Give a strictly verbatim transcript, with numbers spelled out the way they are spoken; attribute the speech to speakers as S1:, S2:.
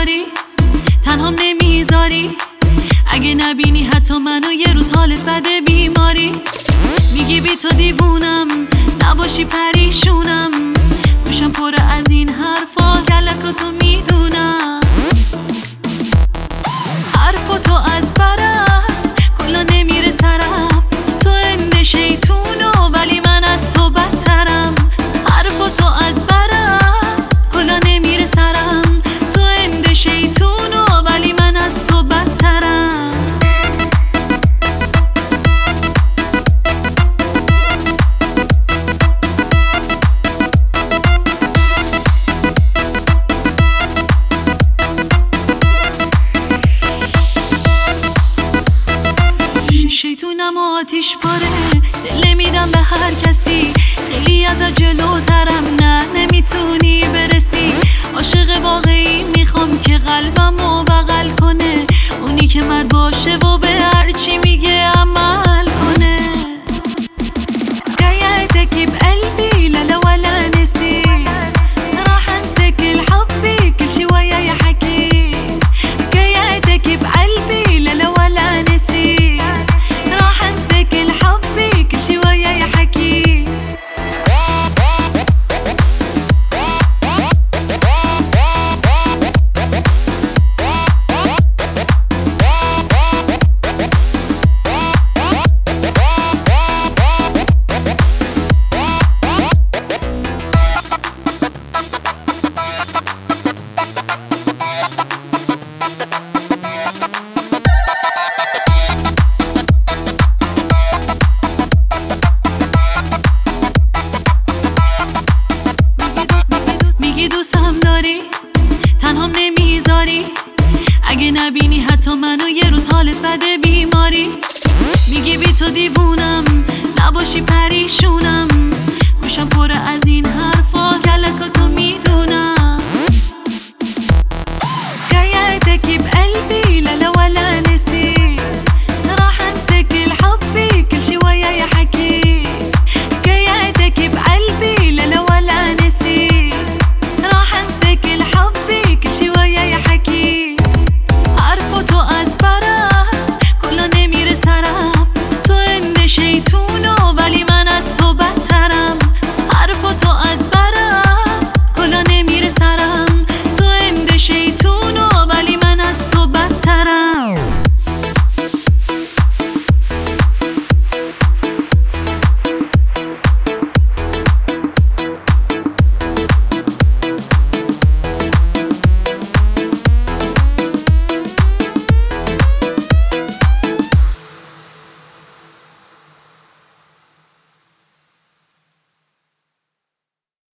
S1: داری، تنهام نمیذاری. اگه نبینی حتی منو یه روز حالت بده بیماری. میگی بی تو دیوونم، نباشی پریشونم. گوشم پر از این حرفا، کلکاتو میدونم. حرفاتو از برم کلا نمیره سرم. تو اند شیطونو ولی من از تو بدترم. حرفاتو از برم کلا نمیره سرم. تو اند شیطونو ولی من از تو بدترم. شیطونم و آتیش پاره، دل میدم به هر کسی. خیلی از جلوترم، نه نمیتونی برسی. عاشق واقعی میخوام که قلبمو بغل کنه. اونی که مرد باشه و به هر چی میگه عمل کنه. حكاياتك بقلبي لا لا ولا نسيت. راح انسى كل حبي كل شي وياي حكيت. حكاياتك بقلبي لا لا ولا نسيت. راح انسى كل حبي كل شي وياي حكيت. میگی دوستم داری، تنهام نمیذاری. اگه نبینی حتی منو یه روز حالت بده بیماری. میگی بی تو دیوونم، نباشی پریشونم. گوشم پر از این حرفا.